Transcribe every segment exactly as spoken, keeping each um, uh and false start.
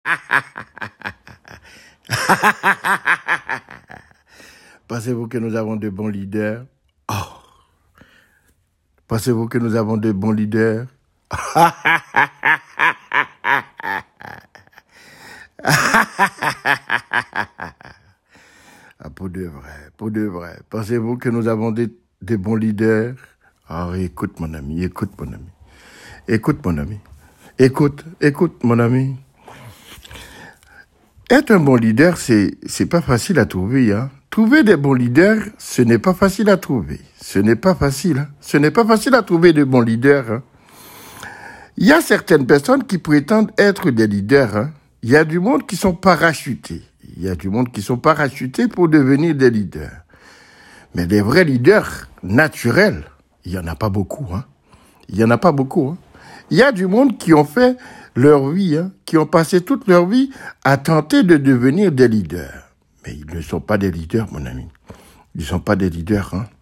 Pensez-vous que nous avons de bons leaders? Oh. Pensez-vous que nous avons de bons leaders? Ah, pour de vrai, pour de vrai. Pensez-vous que nous avons des, des bons leaders? Ah, écoute mon ami, écoute mon ami. Écoute mon ami. Écoute, écoute mon ami. Être un bon leader, c'est, c'est pas facile à trouver, hein. Trouver des bons leaders, ce n'est pas facile à trouver. Ce n'est pas facile, hein. Ce n'est pas facile à trouver de bons leaders, hein. Il y a certaines personnes qui prétendent être des leaders, hein. Il y a du monde qui sont parachutés. Il y a du monde qui sont parachutés pour devenir des leaders. Mais des vrais leaders naturels, il y en a pas beaucoup, hein. Il y en a pas beaucoup, hein. Il y a du monde qui ont fait leur vie, hein, qui ont passé toute leur vie à tenter de devenir des leaders. Mais ils ne sont pas des leaders, mon ami. Ils ne sont pas des leaders, hein.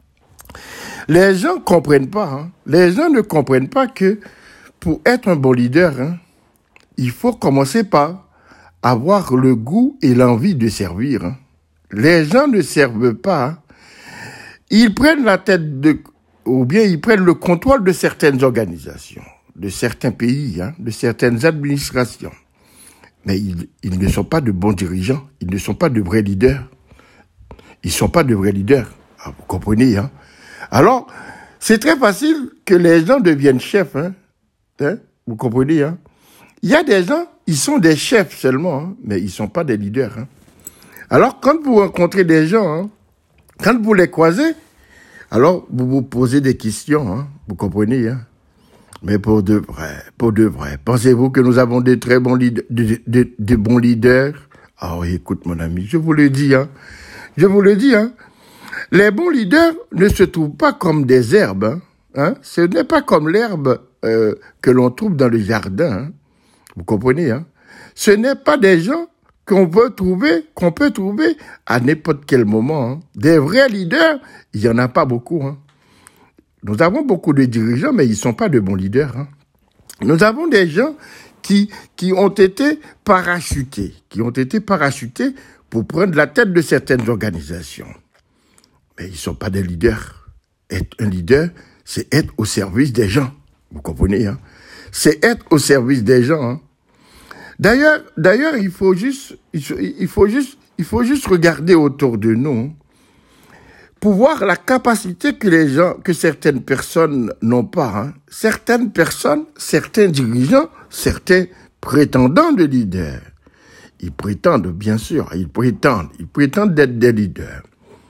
Les gens comprennent pas, hein. Les gens ne comprennent pas que pour être un bon leader, hein, il faut commencer par avoir le goût et l'envie de servir, hein. Les gens ne servent pas, hein. Ils prennent la tête de, ou bien ils prennent le contrôle de certaines organisations, de certains pays, hein, de certaines administrations. Mais ils, ils ne sont pas de bons dirigeants, ils ne sont pas de vrais leaders. Ils ne sont pas de vrais leaders, ah, vous comprenez, hein. Alors, c'est très facile que les gens deviennent chefs, hein, hein, vous comprenez, hein. Il y a des gens, ils sont des chefs seulement, hein, mais ils ne sont pas des leaders, hein. Alors, quand vous rencontrez des gens, hein, quand vous les croisez, alors vous vous posez des questions, hein, vous comprenez, hein. Mais pour de vrai, pour de vrai, pensez-vous que nous avons des très bons leaders, de, de, de bons leaders? Ah oui, écoute mon ami, je vous le dis, hein, je vous le dis, hein, les bons leaders ne se trouvent pas comme des herbes, hein, hein? Ce n'est pas comme l'herbe euh, que l'on trouve dans le jardin, hein. Vous comprenez, hein? Ce n'est pas des gens qu'on peut trouver, qu'on peut trouver à n'importe quel moment, hein. Des vrais leaders, il y en a pas beaucoup, hein. Nous avons beaucoup de dirigeants, mais ils ne sont pas de bons leaders, hein. Nous avons des gens qui, qui ont été parachutés, qui ont été parachutés pour prendre la tête de certaines organisations. Mais ils ne sont pas des leaders. Être un leader, c'est être au service des gens. Vous comprenez, hein? C'est être au service des gens, hein. D'ailleurs, d'ailleurs, il faut juste, il faut juste, il faut juste regarder autour de nous, hein, pour voir la capacité que les gens, que certaines personnes n'ont pas, hein. Certaines personnes, certains dirigeants, certains prétendants de leaders, ils prétendent, bien sûr, ils prétendent, ils prétendent d'être des leaders.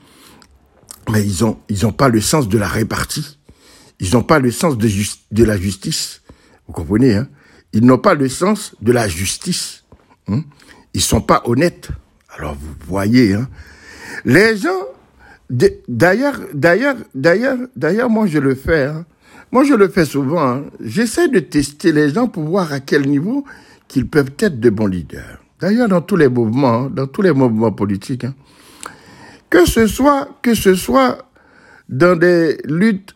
Mais ils ont, ils ont pas le sens de la répartie. Ils n'ont pas le sens de, just, de la justice. Vous comprenez, hein? Ils n'ont pas le sens de la justice. Hein? Ils sont pas honnêtes. Alors vous voyez, hein? Les gens, d'ailleurs, d'ailleurs, d'ailleurs, d'ailleurs, moi je le fais, hein? Moi je le fais souvent, hein? J'essaie de tester les gens pour voir à quel niveau qu'ils peuvent être de bons leaders. D'ailleurs, dans tous les mouvements, hein, dans tous les mouvements politiques, hein, que ce soit, que ce soit dans des luttes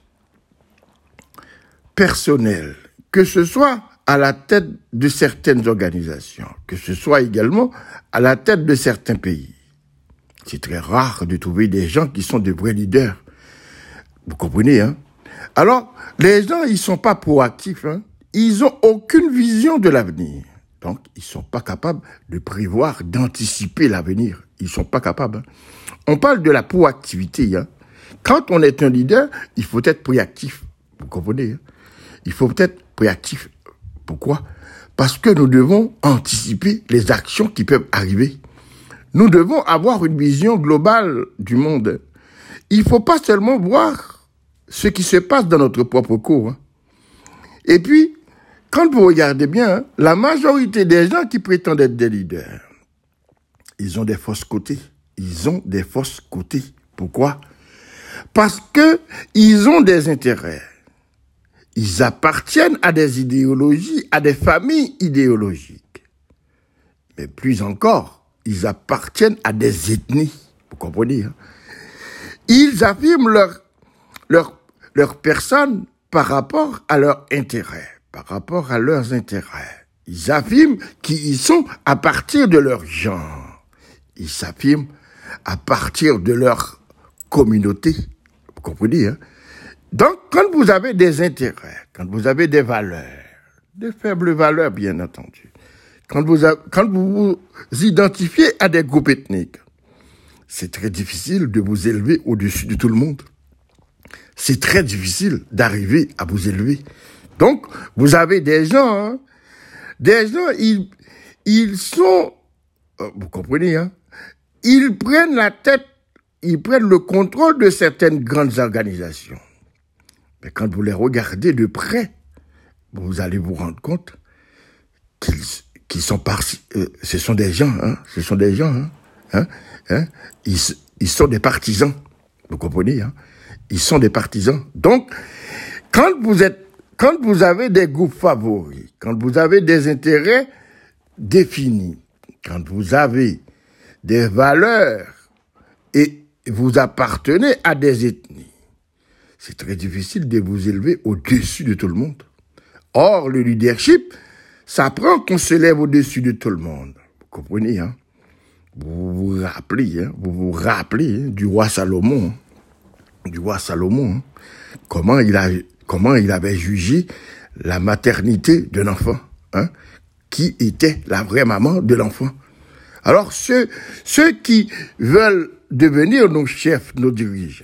personnelles, que ce soit à la tête de certaines organisations, que ce soit également à la tête de certains pays. C'est très rare de trouver des gens qui sont de vrais leaders. Vous comprenez, hein? Alors, les gens, ils sont pas proactifs, hein? Ils ont aucune vision de l'avenir. Donc, ils sont pas capables de prévoir, d'anticiper l'avenir. Ils sont pas capables, hein? On parle de la proactivité, hein? Quand on est un leader, il faut être proactif. Vous comprenez, hein? Il faut être proactif. Pourquoi? Parce que nous devons anticiper les actions qui peuvent arriver. Nous devons avoir une vision globale du monde. Il ne faut pas seulement voir ce qui se passe dans notre propre cour, hein. Et puis, quand vous regardez bien, hein, la majorité des gens qui prétendent être des leaders, ils ont des fausses côtés. Ils ont des fausses côtés. Pourquoi? Parce que ils ont des intérêts. Ils appartiennent à des idéologies, à des familles idéologiques. Mais plus encore, ils appartiennent à des ethnies. Vous comprenez, hein? Ils affirment leur, leur, leur personne par rapport à leurs intérêts, par rapport à leurs intérêts. Ils affirment qui ils sont à partir de leur genre. Ils s'affirment à partir de leur communauté. Vous comprenez, hein? Donc, quand vous avez des intérêts, quand vous avez des valeurs, des faibles valeurs, bien entendu, quand vous, a, quand vous vous identifiez à des groupes ethniques, c'est très difficile de vous élever au-dessus de tout le monde. C'est très difficile d'arriver à vous élever. Donc, vous avez des gens, hein, des gens, ils, ils sont, vous comprenez, hein, ils prennent la tête, ils prennent le contrôle de certaines grandes organisations. Mais quand vous les regardez de près, vous allez vous rendre compte qu'ils, qu'ils sont partis, euh, ce sont des gens, hein, ce sont des gens, hein, hein, hein, ils, ils sont des partisans, vous comprenez, hein, ils sont des partisans. Donc, quand vous êtes, quand vous avez des groupes favoris, quand vous avez des intérêts définis, quand vous avez des valeurs et vous appartenez à des ethnies, c'est très difficile de vous élever au-dessus de tout le monde. Or, le leadership, ça prend qu'on se lève au-dessus de tout le monde. Vous comprenez, hein? Vous vous rappelez, hein? Vous vous rappelez hein, du roi Salomon, hein? Du roi Salomon, hein? Comment il a, comment il avait jugé la maternité de l'enfant, hein? Qui était la vraie maman de l'enfant. Alors, ceux, ceux qui veulent devenir nos chefs, nos dirigeants,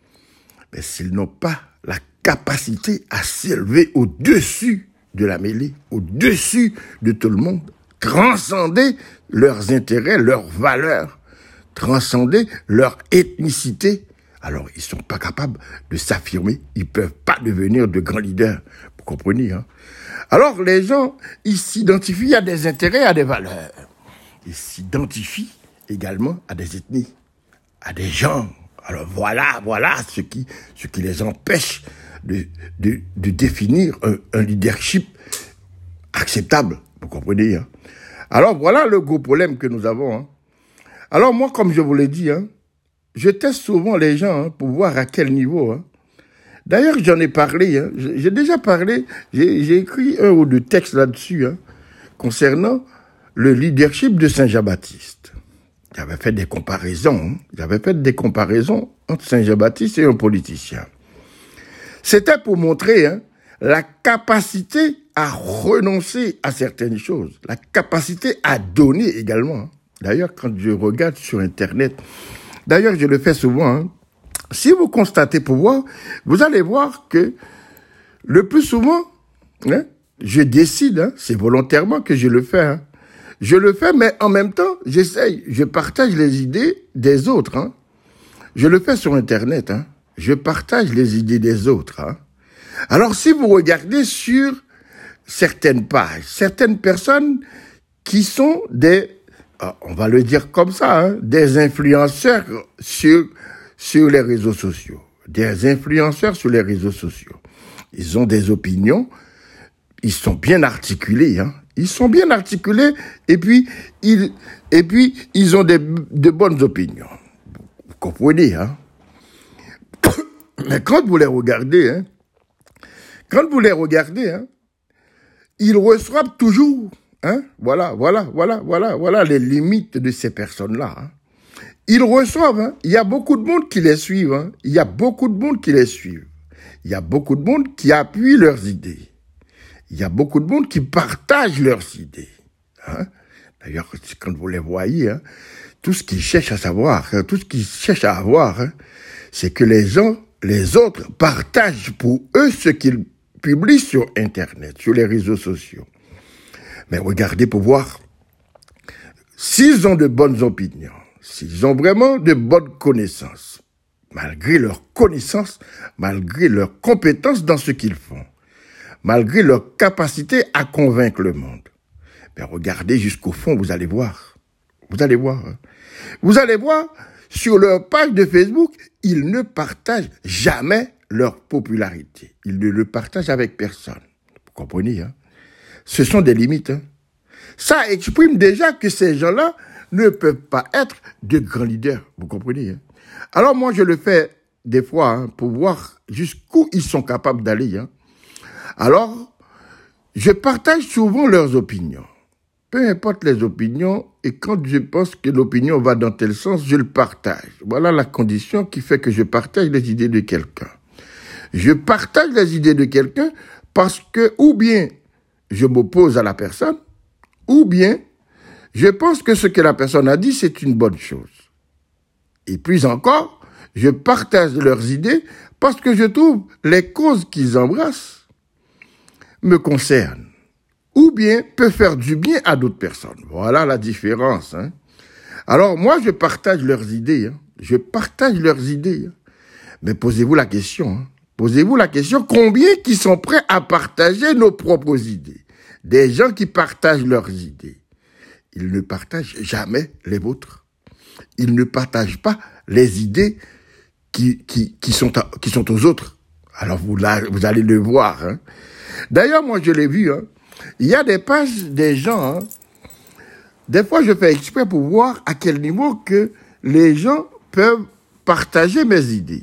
mais s'ils n'ont pas la capacité à s'élever au-dessus de la mêlée, au-dessus de tout le monde, transcender leurs intérêts, leurs valeurs, transcender leur ethnicité, alors ils sont pas capables de s'affirmer, ils peuvent pas devenir de grands leaders, vous comprenez, hein? Alors les gens, ils s'identifient à des intérêts, à des valeurs, ils s'identifient également à des ethnies, à des genres. Alors voilà, voilà ce qui, ce qui les empêche de, de, de définir un, un leadership acceptable. Vous comprenez, hein? Alors voilà le gros problème que nous avons, hein. Alors moi, comme je vous l'ai dit, hein, je teste souvent les gens hein, pour voir à quel niveau. Hein. D'ailleurs, j'en ai parlé, hein, j'ai déjà parlé, j'ai, j'ai écrit un ou deux textes là-dessus hein, concernant le leadership de Saint Jean-Baptiste. J'avais fait des comparaisons, hein. J'avais fait des comparaisons entre Saint Jean-Baptiste et un politicien. C'était pour montrer hein, la capacité à renoncer à certaines choses, la capacité à donner également. Hein. D'ailleurs, quand je regarde sur Internet, d'ailleurs, je le fais souvent, hein, si vous constatez pour voir, vous allez voir que le plus souvent, hein, je décide, hein, c'est volontairement que je le fais, hein. Je le fais, mais en même temps, j'essaye, je partage les idées des autres. Hein. Je le fais sur Internet. Hein. Je partage les idées des autres. Hein. Alors, si vous regardez sur certaines pages, certaines personnes qui sont des, on va le dire comme ça, hein, des influenceurs sur, sur les réseaux sociaux. Des influenceurs sur les réseaux sociaux. Ils ont des opinions, ils sont bien articulés, hein. Ils sont bien articulés et puis ils, et puis, ils ont des, de bonnes opinions. Vous comprenez, hein? Mais quand vous les regardez, hein, quand vous les regardez, hein, ils reçoivent toujours, hein, voilà, voilà, voilà, voilà, voilà les limites de ces personnes-là. Hein. Ils reçoivent, hein, il y a beaucoup de monde qui les suivent, hein, il y a beaucoup de monde qui les suivent. Il y a beaucoup de monde qui appuie leurs idées. Il y a beaucoup de monde qui partage leurs idées. Hein? D'ailleurs, quand vous les voyez, hein, tout ce qu'ils cherchent à savoir, hein, tout ce qu'ils cherchent à avoir, hein, c'est que les gens, les autres, partagent pour eux ce qu'ils publient sur Internet, sur les réseaux sociaux. Mais regardez pour voir s'ils ont de bonnes opinions, s'ils ont vraiment de bonnes connaissances, malgré leurs connaissances, malgré leurs compétences dans ce qu'ils font, malgré leur capacité à convaincre le monde. Mais regardez jusqu'au fond, vous allez voir. Vous allez voir. Hein. Vous allez voir, sur leur page de Facebook, ils ne partagent jamais leur popularité. Ils ne le partagent avec personne. Vous comprenez, hein? Ce sont des limites. Hein. Ça exprime déjà que ces gens-là ne peuvent pas être de grands leaders. Vous comprenez, hein? Alors moi, je le fais des fois hein, pour voir jusqu'où ils sont capables d'aller, hein. Alors, je partage souvent leurs opinions. Peu importe les opinions, et quand je pense que l'opinion va dans tel sens, je le partage. Voilà la condition qui fait que je partage les idées de quelqu'un. Je partage les idées de quelqu'un parce que, ou bien, je m'oppose à la personne, ou bien, je pense que ce que la personne a dit, c'est une bonne chose. Et puis encore, je partage leurs idées parce que je trouve les causes qu'ils embrassent me concernent. Ou bien peut faire du bien à d'autres personnes. Voilà la différence. Hein. Alors moi, je partage leurs idées. Hein. Je partage leurs idées. Hein. Mais posez-vous la question. Hein. Posez-vous la question, combien qui sont prêts à partager nos propres idées? Des gens qui partagent leurs idées. Ils ne partagent jamais les vôtres. Ils ne partagent pas les idées qui, qui, qui, sont, à, qui sont aux autres. Alors vous, là, vous allez le voir. Hein. D'ailleurs, moi, je l'ai vu. Hein. Il y a des pages des gens, hein. Des fois je fais exprès pour voir à quel niveau que les gens peuvent partager mes idées.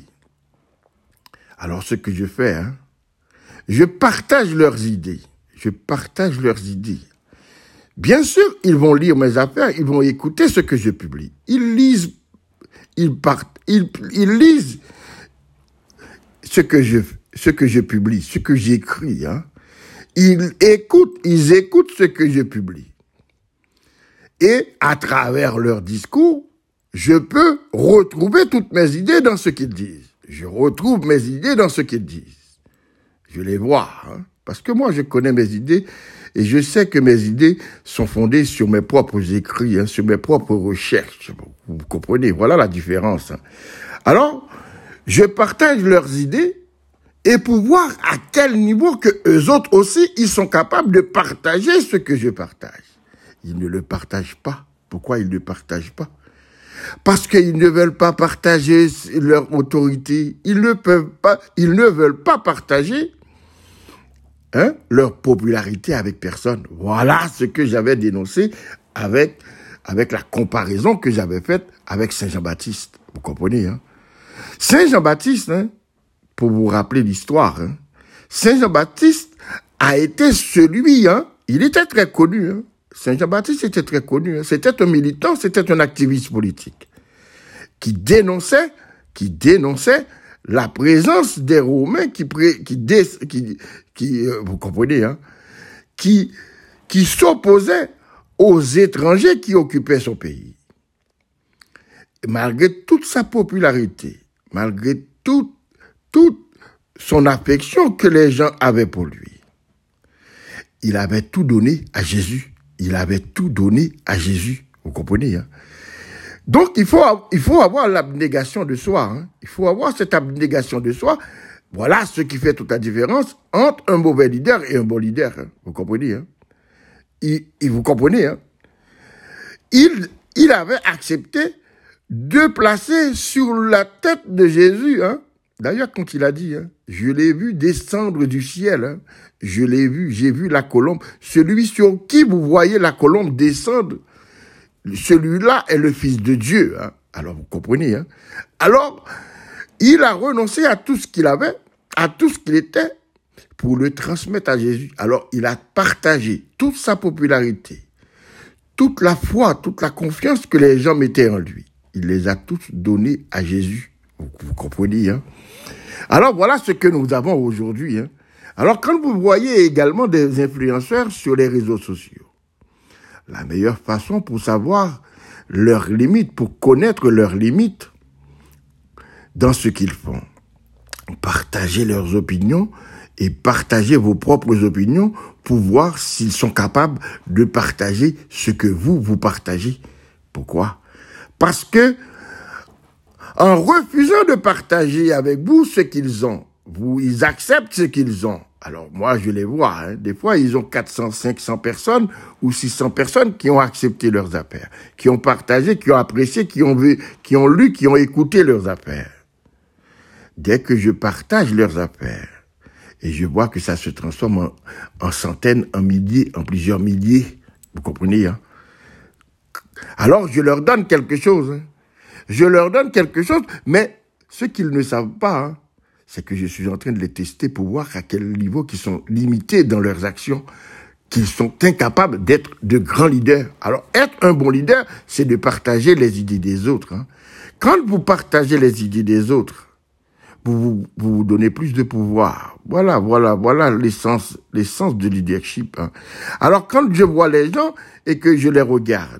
Alors ce que je fais, hein, je partage leurs idées, je partage leurs idées. Bien sûr, ils vont lire mes affaires, ils vont écouter ce que je publie. Ils lisent, ils partent, ils, ils lisent ce que je, ce que je publie, ce que j'écris, hein. Ils écoutent, ils écoutent ce que je publie. Et à travers leur discours, je peux retrouver toutes mes idées dans ce qu'ils disent. Je retrouve mes idées dans ce qu'ils disent. Je les vois, hein, parce que moi je connais mes idées et je sais que mes idées sont fondées sur mes propres écrits, hein, sur mes propres recherches. Vous comprenez, voilà la différence. Hein. Alors, je partage leurs idées et pour voir à quel niveau que eux autres aussi, ils sont capables de partager ce que je partage. Ils ne le partagent pas. Pourquoi ils ne partagent pas? Parce qu'ils ne veulent pas partager leur autorité. Ils ne peuvent pas, ils ne veulent pas partager hein, leur popularité avec personne. Voilà ce que j'avais dénoncé avec, avec la comparaison que j'avais faite avec Saint Jean-Baptiste. Vous comprenez, hein? Saint Jean-Baptiste, hein, pour vous rappeler l'histoire, hein, Saint Jean-Baptiste a été celui, hein, il était très connu, hein, Saint Jean-Baptiste était très connu, hein, c'était un militant, c'était un activiste politique, qui dénonçait, qui dénonçait la présence des Romains qui, qui, qui, qui euh, vous comprenez, hein, qui, qui s'opposaient aux étrangers qui occupaient son pays. Et malgré toute sa popularité, malgré toute, toute son affection que les gens avaient pour lui, il avait tout donné à Jésus. Il avait tout donné à Jésus. Vous comprenez, hein? Donc, il faut, il faut avoir l'abnégation de soi. Hein? Il faut avoir cette abnégation de soi. Voilà ce qui fait toute la différence entre un mauvais leader et un bon leader. Hein? Vous comprenez, hein? Il, il, vous comprenez, hein? Il, il avait accepté de placer sur la tête de Jésus, hein? D'ailleurs, quand il a dit, hein, je l'ai vu descendre du ciel, hein, je l'ai vu, j'ai vu la colombe, celui sur qui vous voyez la colombe descendre, celui-là est le Fils de Dieu. Hein. Alors, vous comprenez. Hein. Alors, il a renoncé à tout ce qu'il avait, à tout ce qu'il était, pour le transmettre à Jésus. Alors, il a partagé toute sa popularité, toute la foi, toute la confiance que les gens mettaient en lui. Il les a tous donnés à Jésus. Vous, vous comprenez, hein? Alors, voilà ce que nous avons aujourd'hui. Hein. Alors, quand vous voyez également des influenceurs sur les réseaux sociaux, la meilleure façon pour savoir leurs limites, pour connaître leurs limites dans ce qu'ils font, partagez leurs opinions et partagez vos propres opinions pour voir s'ils sont capables de partager ce que vous, vous partagez. Pourquoi? Parce que en refusant de partager avec vous ce qu'ils ont, vous, ils acceptent ce qu'ils ont. Alors moi, je les vois, hein, des fois, ils ont quatre cents, cinq cents personnes ou six cents personnes qui ont accepté leurs affaires, qui ont partagé, qui ont apprécié, qui ont vu, qui ont lu, qui ont écouté leurs affaires. Dès que je partage leurs affaires, et je vois que ça se transforme en, en centaines, en milliers, en plusieurs milliers, vous comprenez, hein? Alors je leur donne quelque chose, hein. Je leur donne quelque chose, mais ce qu'ils ne savent pas, hein, c'est que je suis en train de les tester pour voir à quel niveau ils sont limités dans leurs actions, qu'ils sont incapables d'être de grands leaders. Alors, être un bon leader, c'est de partager les idées des autres. Hein. Quand vous partagez les idées des autres, vous vous, vous vous donnez plus de pouvoir. Voilà, voilà, voilà l'essence, l'essence du leadership. Hein. Alors, quand je vois les gens et que je les regarde,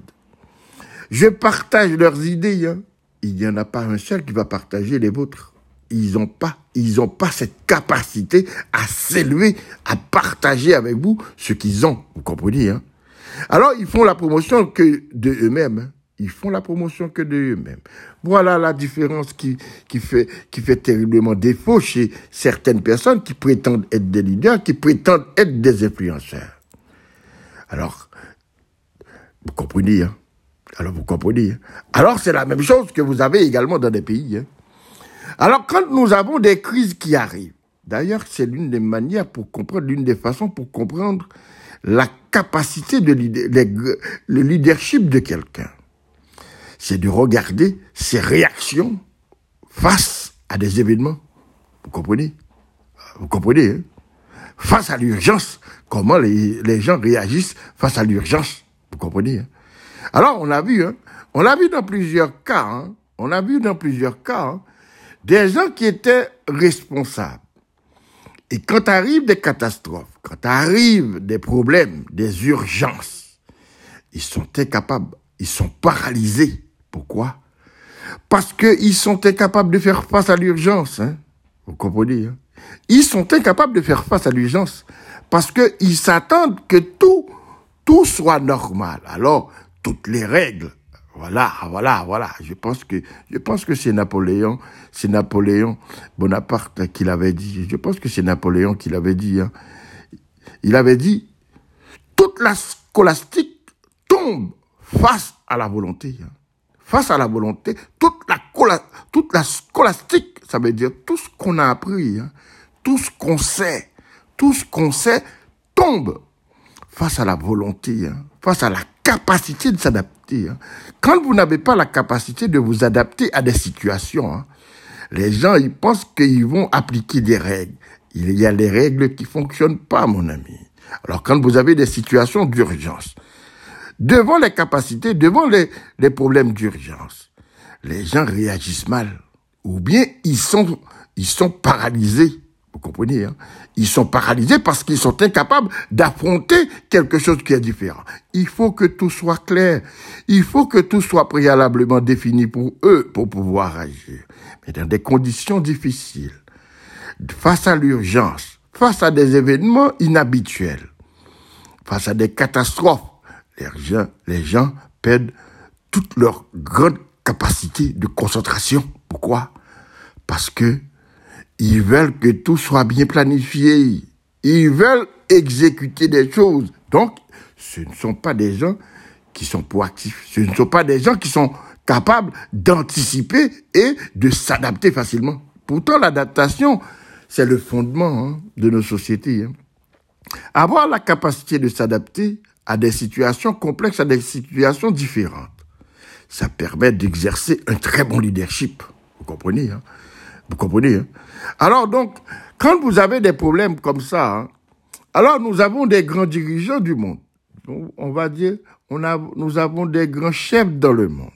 je partage leurs idées. Hein. Il n'y en a pas un seul qui va partager les vôtres. Ils n'ont pas, ils ont pas cette capacité à s'élever, à partager avec vous ce qu'ils ont. Vous comprenez, hein? Alors, ils font la promotion que de eux-mêmes. Hein? Ils font la promotion que de eux-mêmes. Voilà la différence qui, qui fait, qui fait terriblement défaut chez certaines personnes qui prétendent être des leaders, qui prétendent être des influenceurs. Alors, vous comprenez, hein? Alors, vous comprenez, hein? Alors, c'est la même chose que vous avez également dans des pays, hein? Alors, quand nous avons des crises qui arrivent, d'ailleurs, c'est l'une des manières pour comprendre, l'une des façons pour comprendre la capacité de leader, le leadership de quelqu'un, c'est de regarder ses réactions face à des événements. Vous comprenez? Vous comprenez, hein? Face à l'urgence, comment les, les gens réagissent face à l'urgence. Vous comprenez, hein? Alors, on a vu, hein? On l'a vu dans plusieurs cas, hein? On a vu dans plusieurs cas, hein? Des gens qui étaient responsables. Et quand arrivent des catastrophes, quand arrivent des problèmes, des urgences, ils sont incapables, ils sont paralysés. Pourquoi? Parce qu'ils sont incapables de faire face à l'urgence. Hein? Vous comprenez? Hein? Ils sont incapables de faire face à l'urgence parce qu'ils s'attendent que tout, tout soit normal. Alors, toutes les règles, Voilà, voilà, voilà. Je pense que, je pense que c'est Napoléon, c'est Napoléon Bonaparte qui l'avait dit. Je pense que c'est Napoléon qui l'avait dit. Hein. Il avait dit, toute la scolastique tombe face à la volonté. Hein. Face à la volonté, toute la, cola, toute la scolastique, ça veut dire tout ce qu'on a appris, hein, tout ce qu'on sait, tout ce qu'on sait tombe face à la volonté, hein, face à la capacité de s'adapter. Hein. Quand vous n'avez pas la capacité de vous adapter à des situations, hein, les gens ils pensent qu'ils vont appliquer des règles. Il y a des règles qui fonctionnent pas, mon ami. Alors quand vous avez des situations d'urgence, devant les capacités, devant les, les problèmes d'urgence, les gens réagissent mal. Ou bien ils sont, ils sont paralysés. Vous comprenez, hein? Ils sont paralysés parce qu'ils sont incapables d'affronter quelque chose qui est différent. Il faut que tout soit clair. Il faut que tout soit préalablement défini pour eux pour pouvoir agir. Mais dans des conditions difficiles, face à l'urgence, face à des événements inhabituels, face à des catastrophes, les gens, les gens perdent toute leur grande capacité de concentration. Pourquoi? Parce que ils veulent que tout soit bien planifié. Ils veulent exécuter des choses. Donc, ce ne sont pas des gens qui sont proactifs. Ce ne sont pas des gens qui sont capables d'anticiper et de s'adapter facilement. Pourtant, l'adaptation, c'est le fondement hein, de nos sociétés. Hein. Avoir la capacité de s'adapter à des situations complexes, à des situations différentes, ça permet d'exercer un très bon leadership. Vous comprenez, hein? Vous comprenez, hein? Alors donc, quand vous avez des problèmes comme ça, hein, alors nous avons des grands dirigeants du monde. On va dire, on a, nous avons des grands chefs dans le monde.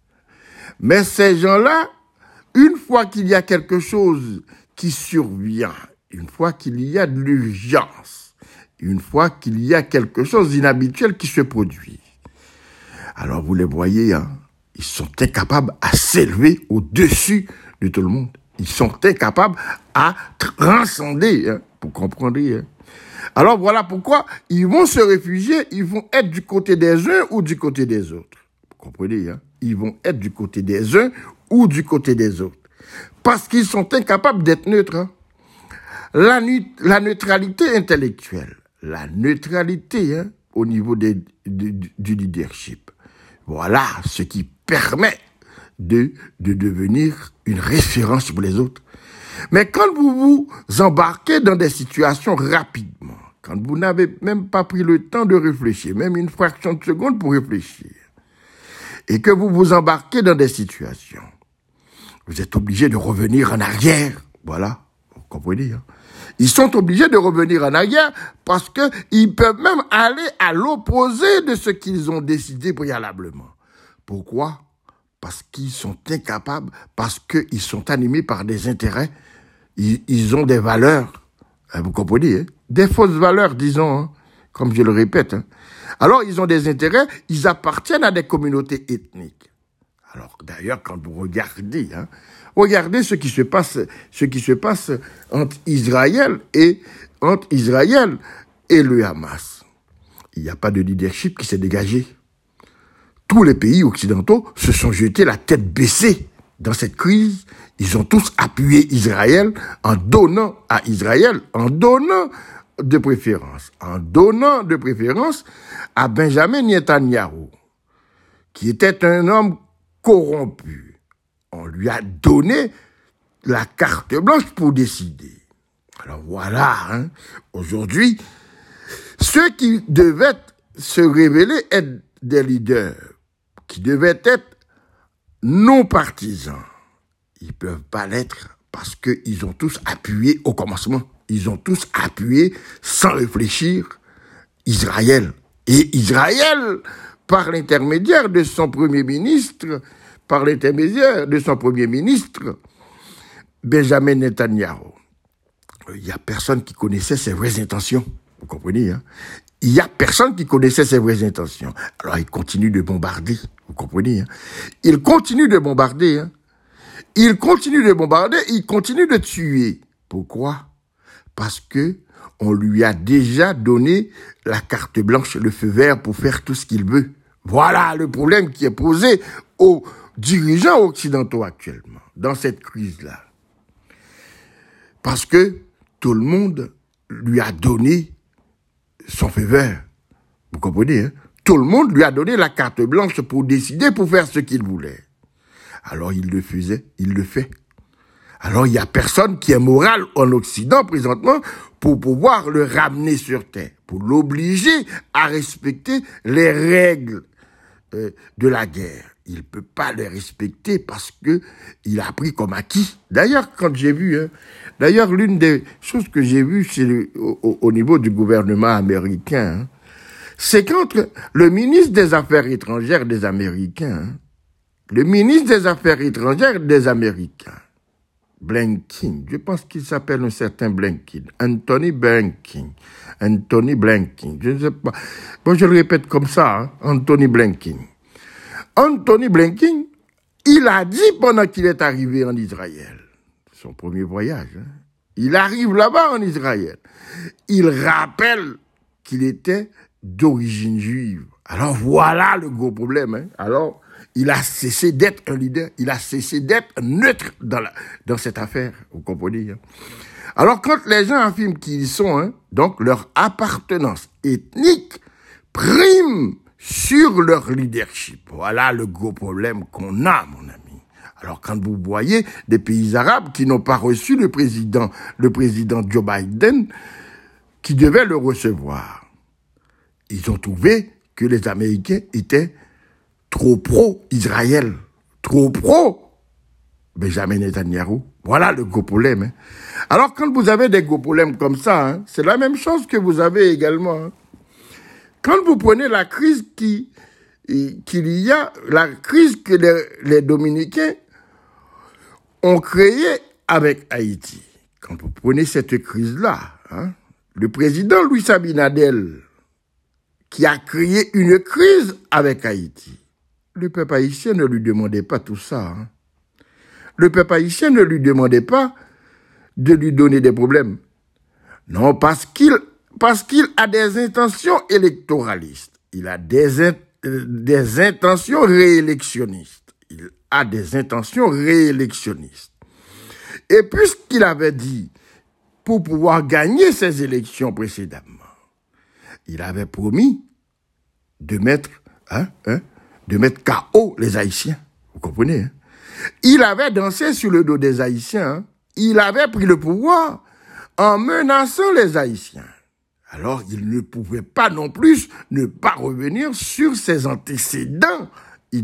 Mais ces gens-là, une fois qu'il y a quelque chose qui survient, une fois qu'il y a de l'urgence, une fois qu'il y a quelque chose d'inhabituel qui se produit, alors vous les voyez, hein, ils sont incapables à s'élever au-dessus de tout le monde. Ils sont incapables à transcender, hein, pour comprendre. Hein. Alors voilà pourquoi ils vont se réfugier, ils vont être du côté des uns ou du côté des autres. Vous comprenez, hein? Ils vont être du côté des uns ou du côté des autres. Parce qu'ils sont incapables d'être neutres. Hein. La, la neutralité intellectuelle, la neutralité hein, au niveau des, de, du leadership. Voilà ce qui permet de, de devenir une référence pour les autres. Mais quand vous vous embarquez dans des situations rapidement, quand vous n'avez même pas pris le temps de réfléchir, même une fraction de seconde pour réfléchir, et que vous vous embarquez dans des situations, vous êtes obligé de revenir en arrière. Voilà, comprenez, hein? Ils sont obligés de revenir en arrière parce que ils peuvent même aller à l'opposé de ce qu'ils ont décidé préalablement. Pourquoi? Parce qu'ils sont incapables, parce qu'ils sont animés par des intérêts, ils, ils ont des valeurs, vous comprenez, hein? Des fausses valeurs, disons, hein? Comme je le répète. Hein? Alors, ils ont des intérêts, ils appartiennent à des communautés ethniques. Alors, d'ailleurs, quand vous regardez, hein, regardez ce qui se passe, ce qui se passe entre Israël et, entre Israël et le Hamas. Il n'y a pas de leadership qui s'est dégagé. Tous les pays occidentaux se sont jetés la tête baissée dans cette crise. Ils ont tous appuyé Israël en donnant à Israël, en donnant de préférence, en donnant de préférence à Benjamin Netanyahu, qui était un homme corrompu. On lui a donné la carte blanche pour décider. Alors voilà, hein, aujourd'hui, ceux qui devaient se révéler être des leaders, qui devaient être non partisans, ils ne peuvent pas l'être parce qu'ils ont tous appuyé au commencement. Ils ont tous appuyé sans réfléchir Israël. Et Israël, par l'intermédiaire de son premier ministre, par l'intermédiaire de son premier ministre, Benjamin Netanyahu. Il n'y a personne qui connaissait ses vraies intentions. Vous comprenez, hein? Il n'y a personne qui connaissait ses vraies intentions. Alors, il continue de bombarder. Vous comprenez, hein? Il continue de bombarder, hein? Il continue de bombarder, il continue de tuer. Pourquoi? Parce que on lui a déjà donné la carte blanche, le feu vert pour faire tout ce qu'il veut. Voilà le problème qui est posé aux dirigeants occidentaux actuellement, dans cette crise-là. Parce que tout le monde lui a donné son feu vert. Vous comprenez, hein? Tout le monde lui a donné la carte blanche pour décider, pour faire ce qu'il voulait. Alors il le faisait, il le fait. Alors il n'y a personne qui est moral en Occident présentement pour pouvoir le ramener sur terre, pour l'obliger à respecter les règles euh, de la guerre. Il ne peut pas les respecter parce que il a pris comme acquis. D'ailleurs, quand j'ai vu, hein, d'ailleurs l'une des choses que j'ai vues c'est le, au, au niveau du gouvernement américain, hein, c'est qu'entre le ministre des Affaires étrangères des Américains, hein, le ministre des Affaires étrangères des Américains, Blinken, je pense qu'il s'appelle un certain Blinken, Anthony Blinken, Anthony Blinken, je ne sais pas, bon je le répète comme ça, hein, Anthony Blinken. Anthony Blinken, il a dit pendant qu'il est arrivé en Israël, son premier voyage, hein, il arrive là-bas en Israël, il rappelle qu'il était d'origine juive. Alors voilà le gros problème, hein. Alors il a cessé d'être un leader, il a cessé d'être neutre dans, la, dans cette affaire, vous comprenez, hein? Alors quand les gens affirment qu'ils sont, hein, donc leur appartenance ethnique prime sur leur leadership. Voilà le gros problème qu'on a, mon ami. Alors quand vous voyez des pays arabes qui n'ont pas reçu le président, le président Joe Biden, qui devait le recevoir, ils ont trouvé que les Américains étaient trop pro-Israël, trop pro-Benjamin Netanyahu. Voilà le gros problème. Hein. Alors, quand vous avez des gros problèmes comme ça, hein, c'est la même chose que vous avez également. Hein. Quand vous prenez la crise qui, qu'il y a, la crise que les, les Dominicains ont créée avec Haïti. Quand vous prenez cette crise-là, hein, le président Louis Abinadel, qui a créé une crise avec Haïti, le peuple haïtien ne lui demandait pas tout ça. Hein. Le peuple haïtien ne lui demandait pas de lui donner des problèmes. Non, parce qu'il parce qu'il a des intentions électoralistes. Il a des, in, des intentions réélectionnistes. Il a des intentions réélectionnistes. Et puisqu'il avait dit, pour pouvoir gagner ces élections précédemment, il avait promis de mettre... Hein, hein, de mettre K O les Haïtiens. Vous comprenez, hein? Il avait dansé sur le dos des Haïtiens. Hein? Il avait pris le pouvoir en menaçant les Haïtiens. Alors, il ne pouvait pas non plus ne pas revenir sur ses antécédents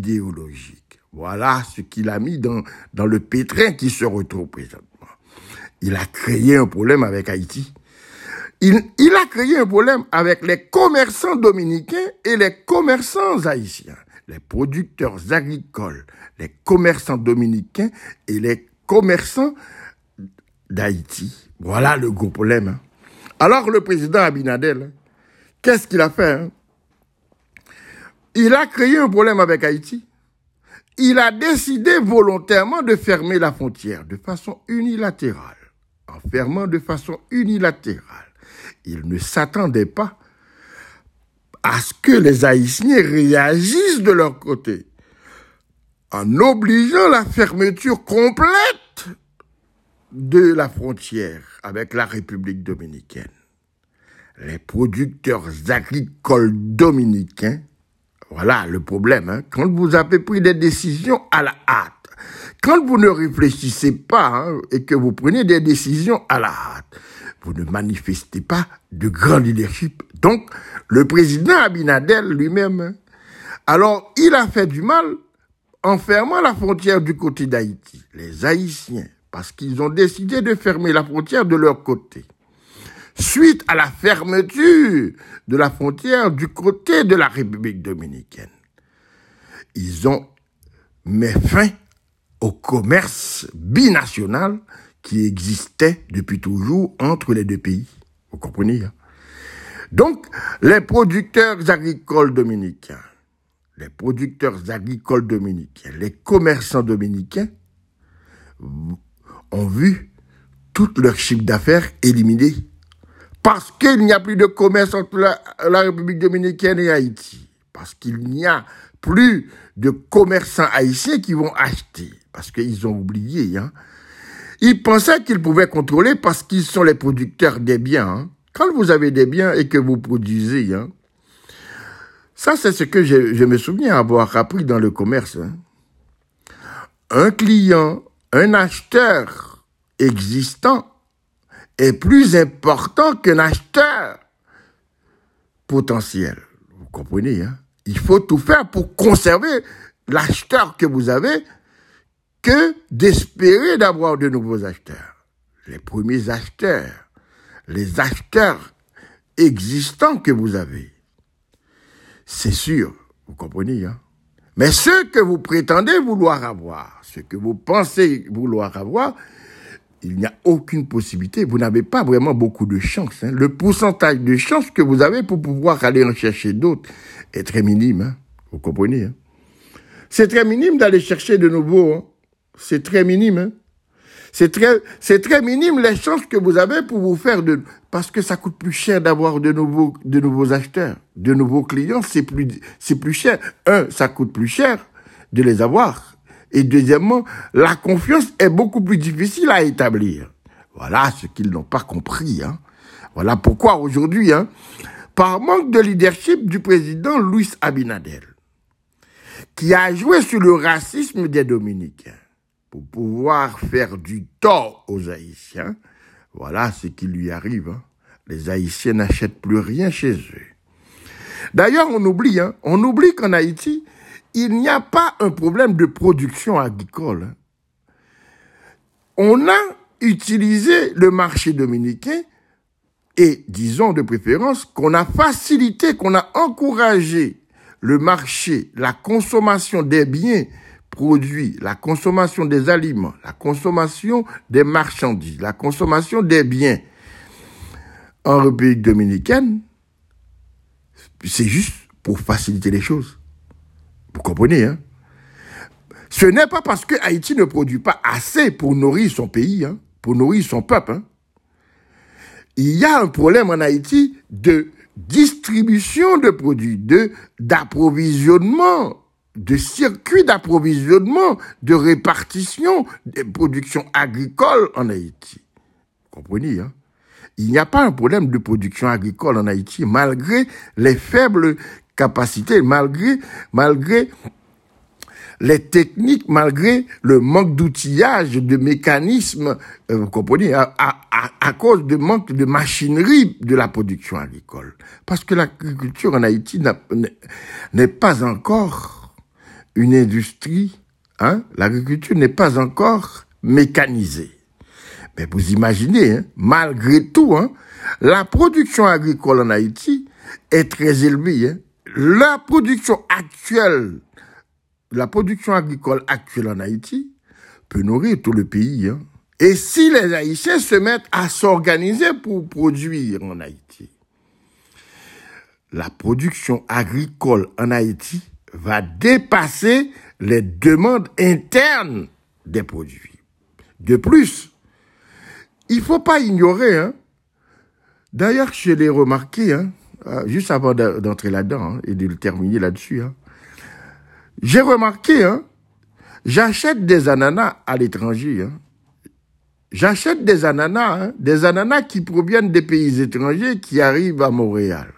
idéologiques. Voilà ce qu'il a mis dans, dans le pétrin qui se retrouve présentement. il a créé un problème avec Haïti. Il, il a créé un problème avec les commerçants dominicains et les commerçants haïtiens. Les producteurs agricoles, les commerçants dominicains et les commerçants d'Haïti. Voilà le gros problème. Hein. Alors le président Abinadel, hein, qu'est-ce qu'il a fait hein? Il a créé un problème avec Haïti. Il a décidé volontairement de fermer la frontière de façon unilatérale. En fermant de façon unilatérale. Il ne s'attendait pas à ce que les Haïtiens réagissent de leur côté en obligeant la fermeture complète de la frontière avec la République dominicaine. Les producteurs agricoles dominicains, voilà le problème, hein, quand vous avez pris des décisions à la hâte, quand vous ne réfléchissez pas hein, et que vous prenez des décisions à la hâte, vous ne manifestez pas de grand leadership. Donc, le président Abinadel lui-même, alors il a fait du mal en fermant la frontière du côté d'Haïti. Les Haïtiens, parce qu'ils ont décidé de fermer la frontière de leur côté. Suite à la fermeture de la frontière du côté de la République dominicaine, ils ont mis fin au commerce binational qui existait depuis toujours entre les deux pays. Vous comprenez hein? Donc, les producteurs agricoles dominicains, les producteurs agricoles dominicains, les commerçants dominicains ont vu tout leur chiffre d'affaires éliminé. Parce qu'il n'y a plus de commerce entre la, la République dominicaine et Haïti. Parce qu'il n'y a plus de commerçants haïtiens qui vont acheter. Parce qu'ils ont oublié. Hein. Ils pensaient qu'ils pouvaient contrôler parce qu'ils sont les producteurs des biens. Hein. Quand vous avez des biens et que vous produisez, hein, ça c'est ce que je, je me souviens avoir appris dans le commerce. Hein. Un client, un acheteur existant est plus important qu'un acheteur potentiel. Vous comprenez, hein? Il faut tout faire pour conserver l'acheteur que vous avez que d'espérer d'avoir de nouveaux acheteurs. Les premiers acheteurs, les acheteurs existants que vous avez, c'est sûr, vous comprenez, hein? Mais ceux que vous prétendez vouloir avoir, ceux que vous pensez vouloir avoir, il n'y a aucune possibilité. Vous n'avez pas vraiment beaucoup de chance. Hein. Le pourcentage de chance que vous avez pour pouvoir aller en chercher d'autres est très minime. Hein. Vous comprenez hein. C'est très minime d'aller chercher de nouveaux. Hein. C'est très minime. Hein. C'est très, c'est très minime les chances que vous avez pour vous faire de... Parce que ça coûte plus cher d'avoir de nouveaux, de nouveaux acheteurs, de nouveaux clients. C'est plus, c'est plus cher. Un, ça coûte plus cher de les avoir. Et deuxièmement, la confiance est beaucoup plus difficile à établir. Voilà ce qu'ils n'ont pas compris. Hein. Voilà pourquoi aujourd'hui, hein, par manque de leadership du président Louis Abinadel, qui a joué sur le racisme des Dominicains pour pouvoir faire du tort aux Haïtiens, voilà ce qui lui arrive. Hein. Les Haïtiens n'achètent plus rien chez eux. D'ailleurs, on oublie, hein, on oublie qu'en Haïti, il n'y a pas un problème de production agricole. On a utilisé le marché dominicain et, disons de préférence, qu'on a facilité, qu'on a encouragé le marché, la consommation des biens produits, la consommation des aliments, la consommation des marchandises, la consommation des biens en République dominicaine. C'est juste pour faciliter les choses. Vous comprenez, hein? Ce n'est pas parce que Haïti ne produit pas assez pour nourrir son pays, hein, pour nourrir son peuple. Hein. Il y a un problème en Haïti de distribution de produits, de d'approvisionnement, de circuit d'approvisionnement, de répartition des productions agricoles en Haïti. Vous comprenez, hein? Il n'y a pas un problème de production agricole en Haïti, malgré les faibles capacités, malgré, malgré les techniques, malgré le manque d'outillage, de mécanismes, euh, vous comprenez, à, à, à cause du manque de machinerie de la production agricole. Parce que l'agriculture en Haïti n'est pas encore une industrie, hein, l'agriculture n'est pas encore mécanisée. Mais vous imaginez, hein, malgré tout, hein, la production agricole en Haïti est très élevée. Hein. La production actuelle, la production agricole actuelle en Haïti peut nourrir tout le pays. Hein. Et si les Haïtiens se mettent à s'organiser pour produire en Haïti, la production agricole en Haïti va dépasser les demandes internes des produits. De plus, il ne faut pas ignorer, hein, d'ailleurs je l'ai remarqué, hein, juste avant d'entrer là-dedans hein, et de le terminer là-dessus, hein, j'ai remarqué, hein, j'achète des ananas à l'étranger, hein, j'achète des ananas, hein, des ananas qui proviennent des pays étrangers qui arrivent à Montréal.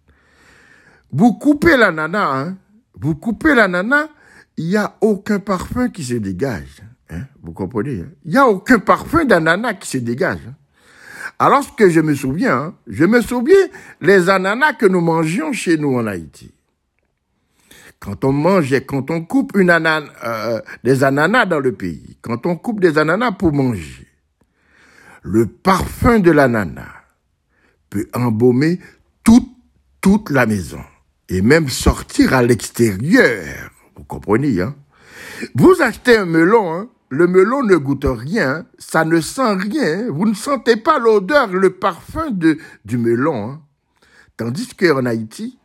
Vous coupez l'ananas, hein, vous coupez l'ananas, il n'y a aucun parfum qui se dégage. Hein, vous comprenez? Hein? Il n'y a aucun parfum d'ananas qui se dégage. Hein. Alors que je me souviens, hein, je me souviens les ananas que nous mangions chez nous en Haïti. Quand on mangeait, quand on coupe une ananas, euh, des ananas dans le pays, quand on coupe des ananas pour manger, le parfum de l'ananas peut embaumer toute, toute la maison. Et même sortir à l'extérieur. Vous comprenez, hein? Vous achetez un melon, hein? Le melon ne goûte rien, ça ne sent rien. Vous ne sentez pas l'odeur, le parfum de, du melon. Hein? Tandis qu'en Haïti,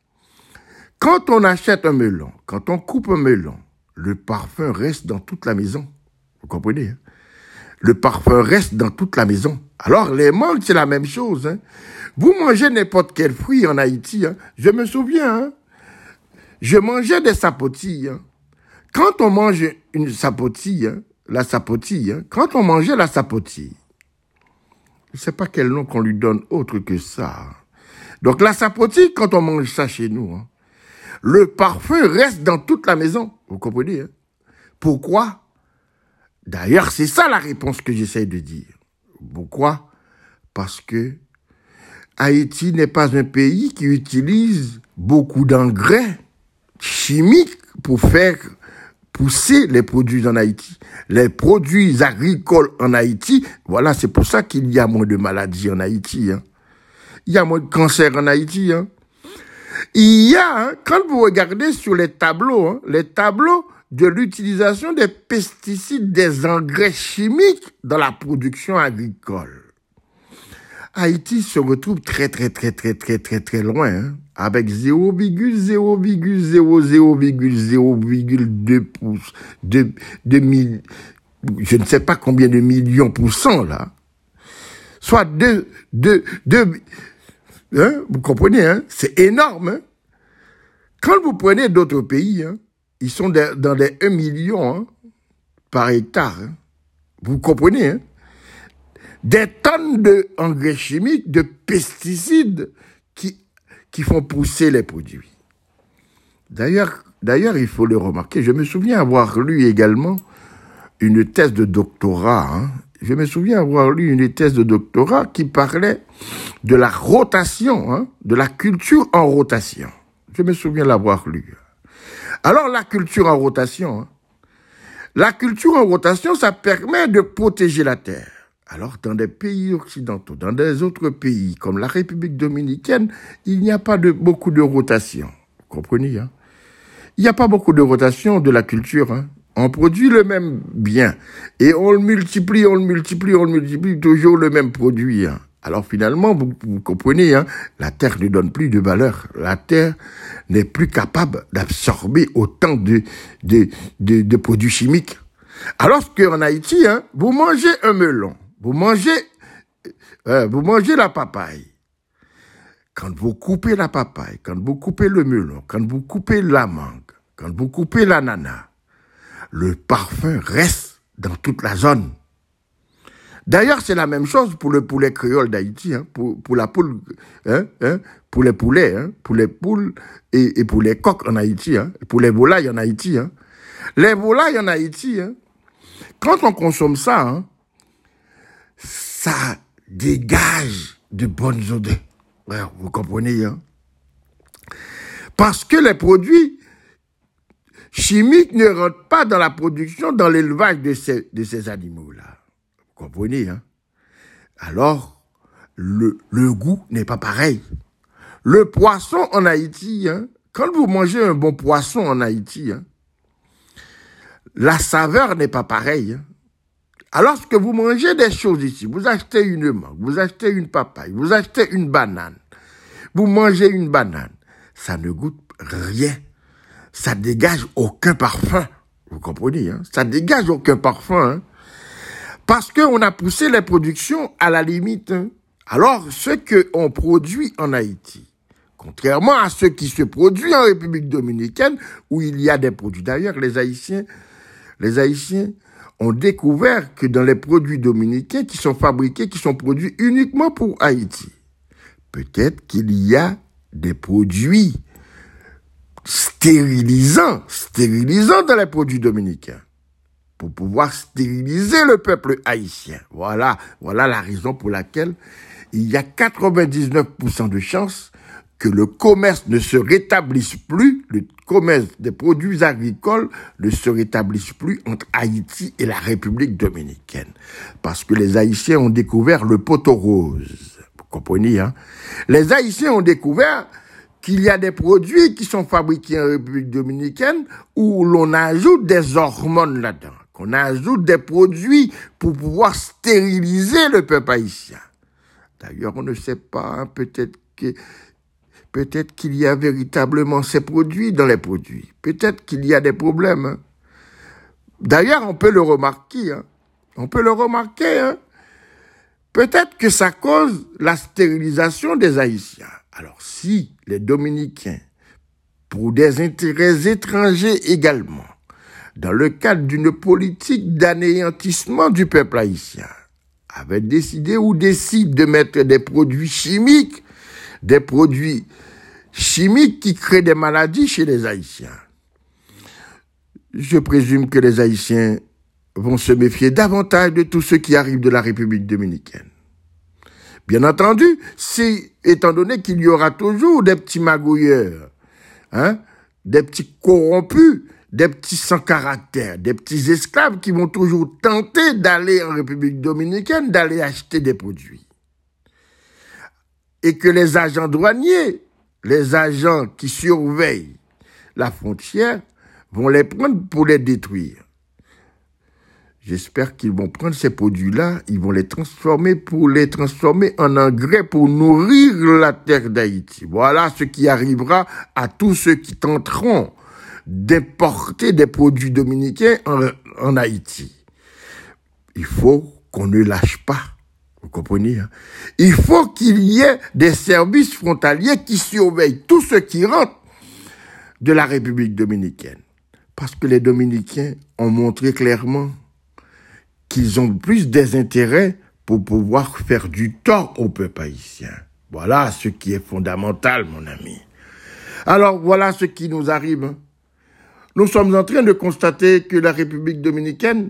quand on achète un melon, quand on coupe un melon, le parfum reste dans toute la maison. Vous comprenez, hein? Le parfum reste dans toute la maison. Alors, les mangues, c'est la même chose, hein? Vous mangez n'importe quel fruit en Haïti. Hein. Je me souviens, hein, je mangeais des sapotilles. Hein. Quand on mange une sapotille, hein, la sapotille, hein, quand on mangeait la sapotille, je ne sais pas quel nom qu'on lui donne autre que ça. Donc la sapotille, quand on mange ça chez nous, hein, le parfum reste dans toute la maison. Vous comprenez? Hein? Pourquoi? D'ailleurs, c'est ça la réponse que j'essaie de dire. Pourquoi? Parce que Haïti n'est pas un pays qui utilise beaucoup d'engrais chimiques pour faire pousser les produits en Haïti. Les produits agricoles en Haïti, voilà, c'est pour ça qu'il y a moins de maladies en Haïti. Hein. Il y a moins de cancers en Haïti. Hein. Il y a, hein, quand vous regardez sur les tableaux, hein, les tableaux de l'utilisation des pesticides, des engrais chimiques dans la production agricole. Haïti se retrouve très, très, très, très, très, très, très loin, hein, avec zéro virgule zéro zéro zéro zéro deux pouces, de, de mille, je ne sais pas combien de millions pour cent, là. Soit deux, deux, deux, hein, vous comprenez, hein, c'est énorme, hein. Quand vous prenez d'autres pays, hein, ils sont dans les un million, hein, par hectare, hein. Vous comprenez, hein. Des tonnes d'engrais chimiques, de pesticides qui, qui font pousser les produits. D'ailleurs, d'ailleurs, il faut le remarquer, je me souviens avoir lu également une thèse de doctorat. Hein. Je me souviens avoir lu une thèse de doctorat qui parlait de la rotation, hein, de la culture en rotation. Je me souviens l'avoir lu. Alors, la culture en rotation, hein, la culture en rotation, ça permet de protéger la terre. Alors, dans des pays occidentaux, dans des autres pays, comme la République dominicaine, il n'y a pas de, beaucoup de rotation. Vous comprenez, hein? Il n'y a pas beaucoup de rotation de la culture, hein? On produit le même bien. Et on le multiplie, on le multiplie, on le multiplie, toujours le même produit, hein? Alors, finalement, vous, vous comprenez, hein? La terre ne donne plus de valeur. La terre n'est plus capable d'absorber autant de, de, de, de produits chimiques. Alors qu'en Haïti, hein, vous mangez un melon. Vous mangez, euh, vous mangez la papaye. Quand vous coupez la papaye, quand vous coupez le melon, quand vous coupez la mangue, quand vous coupez l'ananas, le parfum reste dans toute la zone. D'ailleurs, c'est la même chose pour le poulet créole d'Haïti, hein, pour, pour la poule, hein, hein, pour les poulets, hein, pour les poules et, et pour les coqs en Haïti, hein, pour les volailles en Haïti. Hein. Les volailles en Haïti, hein, quand on consomme ça, hein, ça dégage de bonnes odeurs. Ouais, vous comprenez, hein? Parce que les produits chimiques ne rentrent pas dans la production, dans l'élevage de ces, de ces animaux-là. Vous comprenez, hein? alors le, le goût n'est pas pareil. Le poisson en Haïti, hein, quand vous mangez un bon poisson en Haïti, hein, la saveur n'est pas pareille. Hein. Alors que vous mangez des choses ici, vous achetez une mangue, vous achetez une papaye, vous achetez une banane, vous mangez une banane, ça ne goûte rien. Ça dégage aucun parfum. Vous comprenez, hein? Ça dégage aucun parfum, hein? Parce qu'on a poussé les productions à la limite. Hein? Alors, ce qu'on produit en Haïti, contrairement à ce qui se produit en République dominicaine, où il y a des produits. D'ailleurs, les Haïtiens, les Haïtiens ont découvert que dans les produits dominicains qui sont fabriqués, qui sont produits uniquement pour Haïti, peut-être qu'il y a des produits stérilisants, stérilisants dans les produits dominicains, pour pouvoir stériliser le peuple haïtien. Voilà, voilà la raison pour laquelle il y a quatre-vingt-dix-neuf pour cent de chances que le commerce ne se rétablisse plus, le commerce des produits agricoles ne se rétablisse plus entre Haïti et la République dominicaine. Parce que les Haïtiens ont découvert le poteau rose. Vous comprenez, hein? Les Haïtiens ont découvert qu'il y a des produits qui sont fabriqués en République dominicaine où l'on ajoute des hormones là-dedans, qu'on ajoute des produits pour pouvoir stériliser le peuple haïtien. D'ailleurs, on ne sait pas, hein, peut-être que peut-être qu'il y a véritablement ces produits dans les produits. Peut-être qu'il y a des problèmes. Hein. D'ailleurs, on peut le remarquer. Hein. On peut le remarquer. Hein. Peut-être que ça cause la stérilisation des Haïtiens. Alors, si les Dominicains, pour des intérêts étrangers également, dans le cadre d'une politique d'anéantissement du peuple haïtien, avaient décidé ou décident de mettre des produits chimiques, des produits chimiques qui créent des maladies chez les Haïtiens, je présume que les Haïtiens vont se méfier davantage de tout ce qui arrive de la République dominicaine. Bien entendu, c'est étant donné qu'il y aura toujours des petits magouilleurs, hein, des petits corrompus, des petits sans caractère, des petits esclaves qui vont toujours tenter d'aller en République dominicaine, d'aller acheter des produits. Et que les agents douaniers, les agents qui surveillent la frontière, vont les prendre pour les détruire. J'espère qu'ils vont prendre ces produits-là, ils vont les transformer pour les transformer en engrais pour nourrir la terre d'Haïti. Voilà ce qui arrivera à tous ceux qui tenteront d'importer des produits dominicains en, en Haïti. Il faut qu'on ne lâche pas. Vous comprenez, hein? Il faut qu'il y ait des services frontaliers qui surveillent tout ce qui rentre de la République dominicaine. Parce que les Dominicains ont montré clairement qu'ils ont plus des intérêts pour pouvoir faire du tort au peuple haïtien. Voilà ce qui est fondamental, mon ami. Alors, voilà ce qui nous arrive. Nous sommes en train de constater que la République dominicaine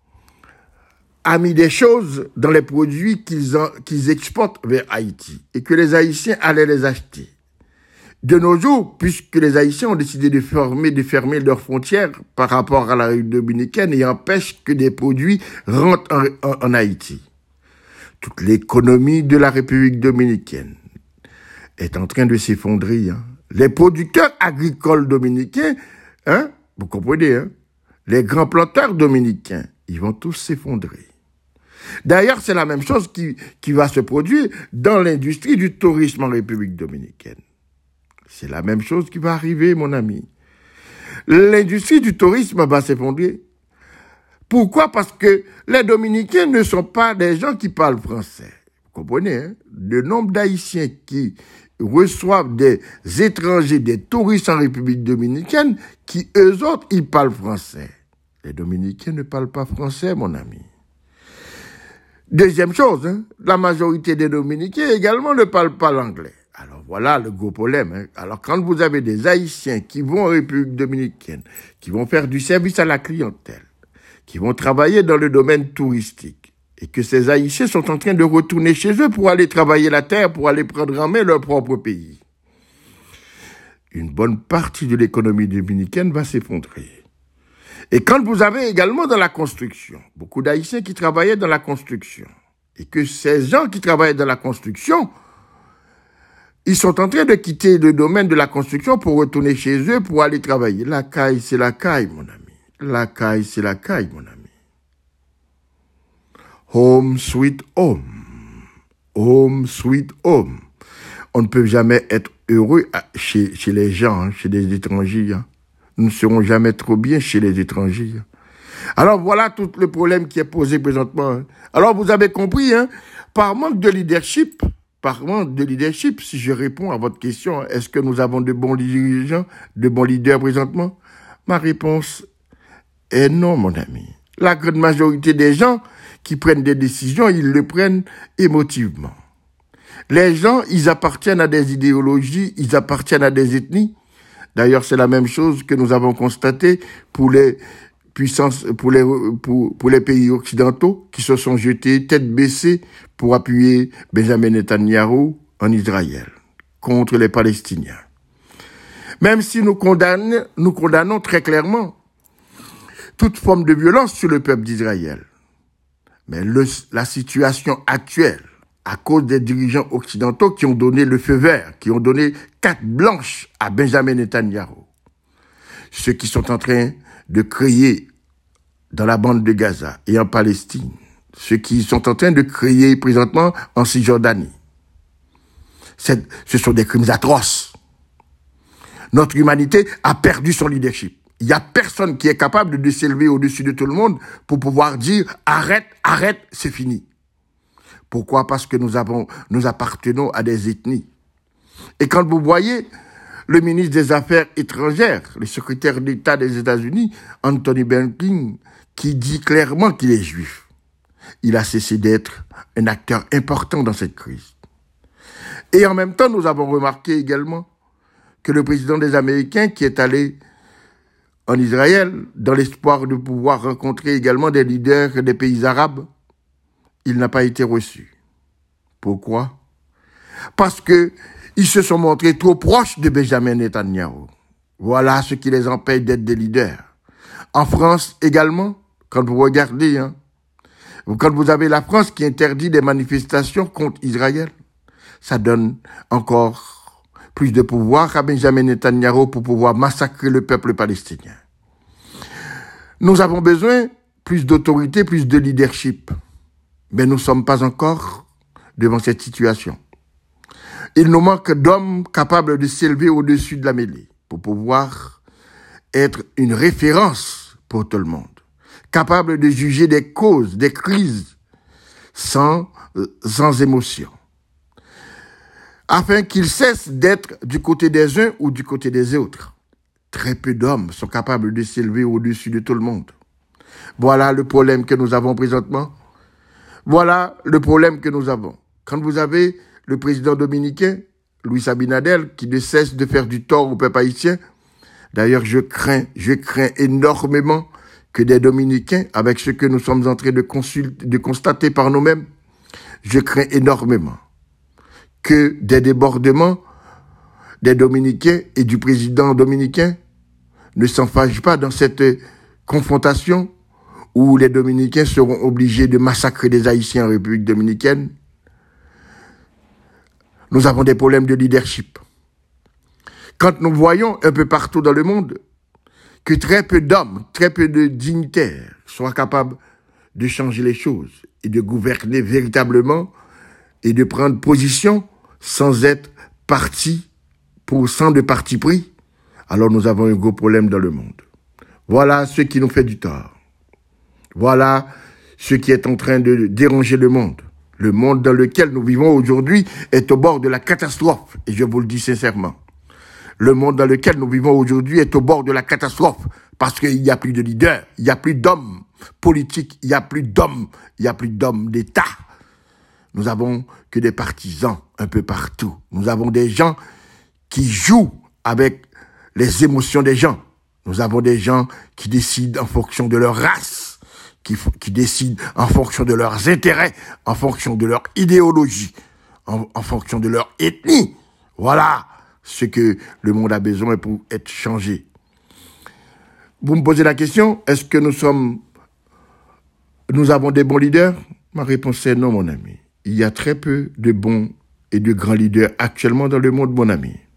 a mis des choses dans les produits qu'ils, en, qu'ils exportent vers Haïti et que les Haïtiens allaient les acheter. De nos jours, puisque les Haïtiens ont décidé de fermer, de fermer leurs frontières par rapport à la République dominicaine et empêchent que des produits rentrent en, en, en Haïti. Toute l'économie de la République dominicaine est en train de s'effondrer. Hein. Les producteurs agricoles dominicains, hein, vous comprenez, hein, les grands planteurs dominicains, ils vont tous s'effondrer. D'ailleurs, c'est la même chose qui, qui va se produire dans l'industrie du tourisme en République dominicaine. C'est la même chose qui va arriver, mon ami. L'industrie du tourisme va s'effondrer. Pourquoi? Parce que les Dominicains ne sont pas des gens qui parlent français. Vous comprenez, hein? Le nombre d'Haïtiens qui reçoivent des étrangers, des touristes en République dominicaine, qui, eux autres, ils parlent français. Les Dominicains ne parlent pas français, mon ami. Deuxième chose, hein, la majorité des Dominicains également ne parlent pas l'anglais. Alors voilà le gros problème. Hein. Alors quand vous avez des Haïtiens qui vont en République dominicaine, qui vont faire du service à la clientèle, qui vont travailler dans le domaine touristique, et que ces Haïtiens sont en train de retourner chez eux pour aller travailler la terre, pour aller prendre en main leur propre pays, une bonne partie de l'économie dominicaine va s'effondrer. Et quand vous avez également dans la construction, beaucoup d'Haïtiens qui travaillaient dans la construction, Et que ces gens qui travaillent dans la construction, ils sont en train de quitter le domaine de la construction pour retourner chez eux, pour aller travailler. La caille, c'est la caille, mon ami. La caille, c'est la caille, mon ami. Home sweet home. Home sweet home. On ne peut jamais être heureux chez, chez les gens, hein, chez les étrangers. Hein. Nous ne serons jamais trop bien chez les étrangers. Hein. Alors voilà tout le problème qui est posé présentement. Hein. Alors vous avez compris, hein, par manque de leadership, par manque de leadership, si je réponds à votre question, est-ce que nous avons de bons dirigeants, de bons leaders présentement? Ma réponse est non, mon ami. La grande majorité des gens qui prennent des décisions, ils le prennent émotivement. Les gens, ils appartiennent à des idéologies, ils appartiennent à des ethnies. D'ailleurs, c'est la même chose que nous avons constaté pour les puissances, pour les, pour, pour les pays occidentaux qui se sont jetés tête baissée pour appuyer Benjamin Netanyahou en Israël contre les Palestiniens. Même si nous condamnons, nous condamnons très clairement toute forme de violence sur le peuple d'Israël. Mais le, la situation actuelle, à cause des dirigeants occidentaux qui ont donné le feu vert, qui ont donné carte blanche à Benjamin Netanyahou, ceux qui sont en train de créer dans la bande de Gaza et en Palestine, ceux qui sont en train de créer présentement en Cisjordanie, c'est, ce sont des crimes atroces. Notre humanité a perdu son leadership. Il n'y a personne qui est capable de s'élever au-dessus de tout le monde pour pouvoir dire « arrête, arrête, c'est fini ». Pourquoi? Parce que nous avons, nous appartenons à des ethnies. Et quand vous voyez le ministre des Affaires étrangères, le secrétaire d'État des États-Unis, Anthony Blinken, qui dit clairement qu'il est juif, il a cessé d'être un acteur important dans cette crise. Et en même temps, nous avons remarqué également que le président des Américains qui est allé en Israël, dans l'espoir de pouvoir rencontrer également des leaders des pays arabes, il n'a pas été reçu. Pourquoi? Parce que ils se sont montrés trop proches de Benjamin Netanyahou. Voilà ce qui les empêche d'être des leaders. En France également, quand vous regardez, hein, quand vous avez la France qui interdit des manifestations contre Israël, ça donne encore plus de pouvoir à Benjamin Netanyahou pour pouvoir massacrer le peuple palestinien. Nous avons besoin plus d'autorité, plus de leadership. Mais nous ne sommes pas encore devant cette situation. Il nous manque d'hommes capables de s'élever au-dessus de la mêlée pour pouvoir être une référence pour tout le monde, capables de juger des causes, des crises sans, sans émotion, afin qu'ils cessent d'être du côté des uns ou du côté des autres. Très peu d'hommes sont capables de s'élever au-dessus de tout le monde. Voilà le problème que nous avons présentement. Voilà le problème que nous avons. Quand vous avez le président dominicain, Luis Abinadel, qui ne cesse de faire du tort au peuple haïtien, d'ailleurs, je crains, je crains énormément que des Dominicains, avec ce que nous sommes en train de, consulter, de constater par nous-mêmes, je crains énormément que des débordements des Dominicains et du président dominicain ne s'en fâchent pas dans cette confrontation où les Dominicains seront obligés de massacrer des Haïtiens en République dominicaine. Nous avons des problèmes de leadership. Quand nous voyons un peu partout dans le monde que très peu d'hommes, très peu de dignitaires soient capables de changer les choses et de gouverner véritablement et de prendre position sans être parti pour sans de parti pris, alors nous avons un gros problème dans le monde. Voilà ce qui nous fait du tort. Voilà ce qui est en train de déranger le monde. Le monde dans lequel nous vivons aujourd'hui est au bord de la catastrophe, et je vous le dis sincèrement. Le monde dans lequel nous vivons aujourd'hui est au bord de la catastrophe, parce qu'il n'y a plus de leaders, il n'y a plus d'hommes politiques, il n'y a plus d'hommes, il n'y a plus d'hommes d'État. Nous avons que des partisans un peu partout. Nous avons des gens qui jouent avec les émotions des gens. Nous avons des gens qui décident en fonction de leur race, qui, qui décident en fonction de leurs intérêts, en fonction de leur idéologie, en, en fonction de leur ethnie. Voilà ce que le monde a besoin pour être changé. Vous me posez la question, est-ce que nous sommes, nous avons des bons leaders? Ma réponse est non, mon ami. Il y a très peu de bons et de grands leaders actuellement dans le monde, mon ami.